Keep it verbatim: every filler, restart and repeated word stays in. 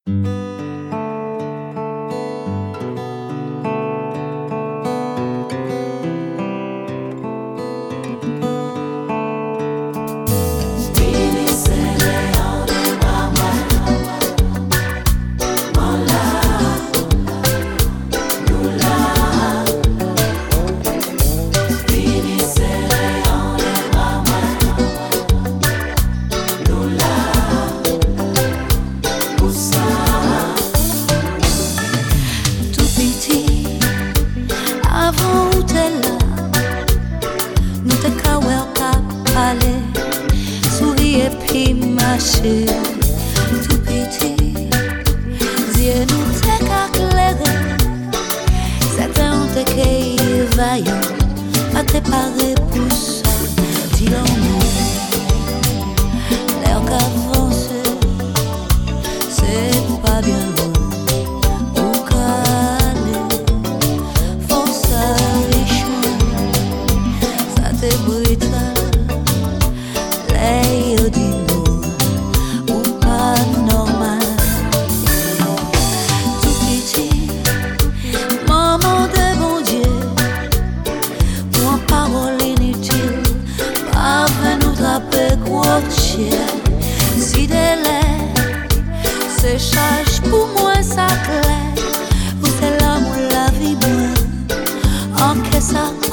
Souriez puis marcher tout petit, Dieu nous t'a éclairé. Certains ont été vaillants, pas préparés pour ça. Dis-le-nous, l'air qu'avance, c'est pas bien loin. Où caler, faut s'arricher, ça te brutal. Ou pas normal. Tout petit, maman de bon Dieu, pour en parole inutile, pas nous trapper quoi chien. Si délai se charge pour moi ça clair, vous c'est l'amour la vie moi, en que ça.